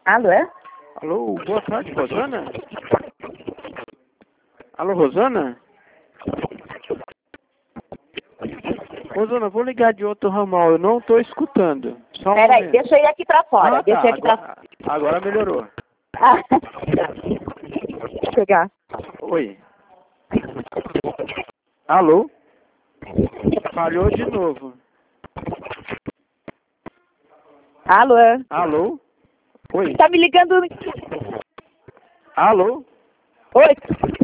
Alô, é? Alô, boa tarde, Rosana? Alô, Rosana? Rosana, vou ligar de outro ramal, eu não estou escutando. Só um Peraí, momento. deixa eu ir aqui pra fora. Deixa eu ir aqui pra... Agora melhorou. Ah, chegar. Oi. Alô? Falhou de novo. Alô? Alô? Oi. Tá me ligando? Alô? Oi?